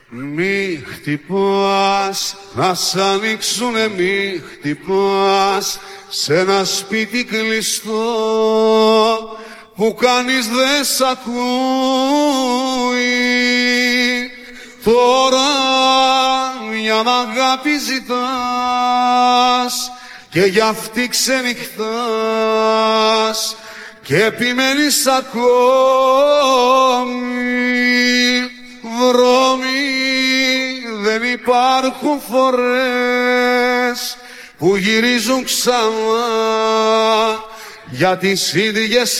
Μη χτυπάς, να σ' ανοίξουνε μη χτυπάς σε ένα σπίτι κλειστό που κανείς δεν σ' ακούει. Τώρα μια αγάπη ζητάς και γι' αυτή ξενυχτάς και επιμένεις ακόμη. Δρόμοι δεν υπάρχουν φορές που γυρίζουν ξανά για τις ίδιες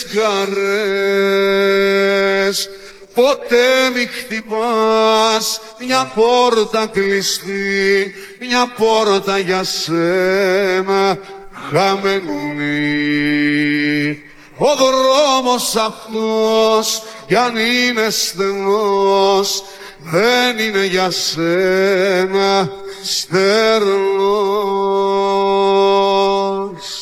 καρές. Ποτέ μη χτυπάς μια πόρτα κλειστή, μια πόρτα για σένα χαμένη. Ο δρόμος αυτός κι αν είναι στενός δεν είναι για σένα στερνός.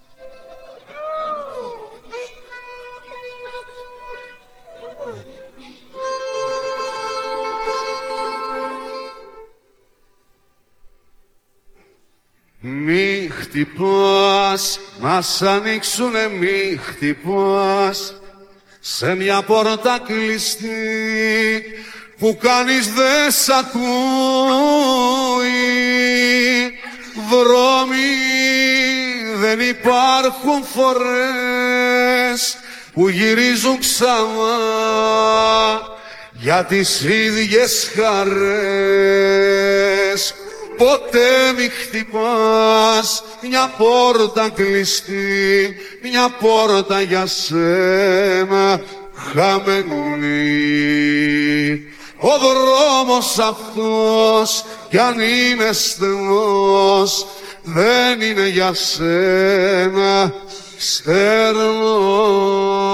Μη χτυπάς, να σ' ανοίξουνε μη χτυπάς σε μια πόρτα κλειστή που κανείς δεν σ' ακούει. Δρόμοι δεν υπάρχουν φορές που γυρίζουν ξανά για τις ίδιες χαρές. Ποτέ μη χτυπάς μια πόρτα κλειστή, μια πόρτα για σένα χαμένη. Ο δρόμος αυτός κι αν είναι στενός δεν είναι για σένα στερνός.